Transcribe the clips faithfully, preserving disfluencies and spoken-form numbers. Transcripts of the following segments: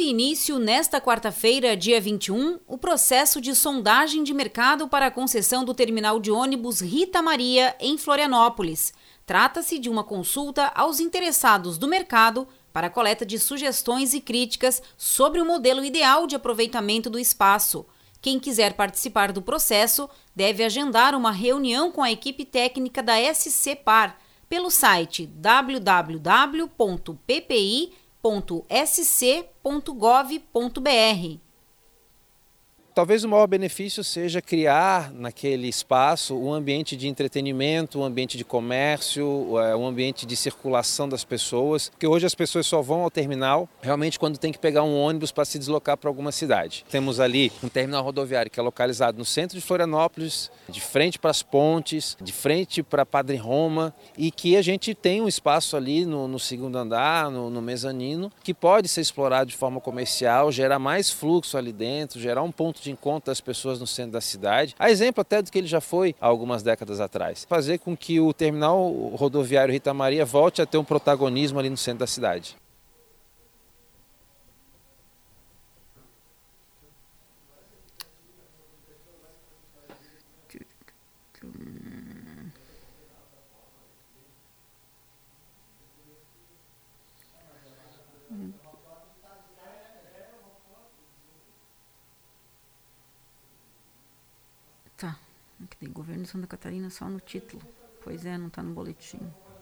início nesta quarta-feira, dia vinte e um, o processo de sondagem de mercado para a concessão do terminal de ônibus Rita Maria, em Florianópolis. Trata-se de uma consulta aos interessados do mercado para a coleta de sugestões e críticas sobre o modelo ideal de aproveitamento do espaço. Quem quiser participar do processo deve agendar uma reunião com a equipe técnica da S C Par pelo site w w w ponto p p i ponto s c ponto gov ponto b r. Talvez o maior benefício seja criar naquele espaço um ambiente de entretenimento, um ambiente de comércio, um ambiente de circulação das pessoas, porque hoje as pessoas só vão ao terminal realmente quando tem que pegar um ônibus para se deslocar para alguma cidade. Temos ali um terminal rodoviário que é localizado no centro de Florianópolis, de frente para as pontes, de frente para Padre Roma, e que a gente tem um espaço ali no, no segundo andar, no, no mezanino, que pode ser explorado de forma comercial, gerar mais fluxo ali dentro, gerar um ponto de encontro das pessoas no centro da cidade, a exemplo até do que ele já foi há algumas décadas atrás. Fazer com que o terminal rodoviário Rita Maria volte a ter um protagonismo ali no centro da cidade. Tá, aqui tem governo de Santa Catarina só no título. Pois é, não está no boletim.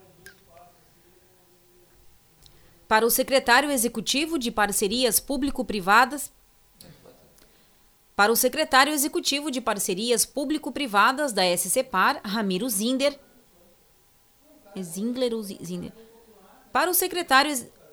Para o secretário executivo de Parcerias Público-Privadas, para o secretário executivo de Parcerias Público-Privadas da S C Par, Ramiro Zinder, é Zindler ou Zinder? Para o secretário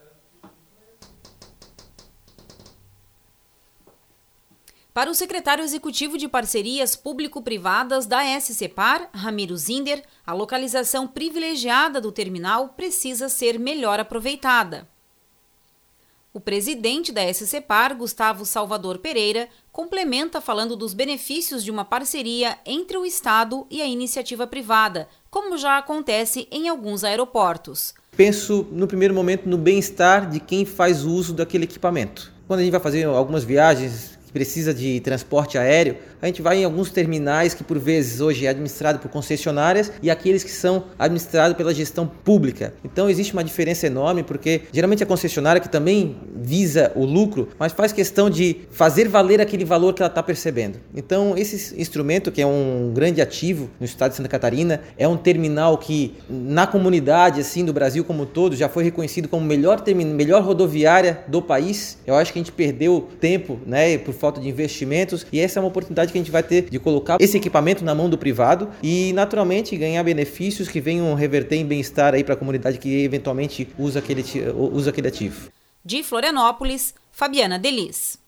Para o secretário executivo de Parcerias Público-Privadas da S C Par, Ramiro Zinder, a localização privilegiada do terminal precisa ser melhor aproveitada. O presidente da S C Par, Gustavo Salvador Pereira, complementa falando dos benefícios de uma parceria entre o Estado e a iniciativa privada, como já acontece em alguns aeroportos. Penso, no primeiro momento, no bem-estar de quem faz uso daquele equipamento. Quando a gente vai fazer algumas viagens que precisa de transporte aéreo, a gente vai em alguns terminais que por vezes hoje é administrado por concessionárias e aqueles que são administrados pela gestão pública. Então existe uma diferença enorme, porque geralmente a concessionária que também visa o lucro, mas faz questão de fazer valer aquele valor que ela está percebendo. Então esse instrumento, que é um grande ativo no estado de Santa Catarina, é um terminal que na comunidade assim do Brasil como um todo já foi reconhecido como melhor terminal, melhor rodoviária do país. Eu acho que a gente perdeu tempo, né, por falta de investimentos, e essa é uma oportunidade que a gente vai ter de colocar esse equipamento na mão do privado e naturalmente ganhar benefícios que venham reverter em bem-estar aí para a comunidade que eventualmente usa aquele, usa aquele ativo. De Florianópolis, Fabiana Delis.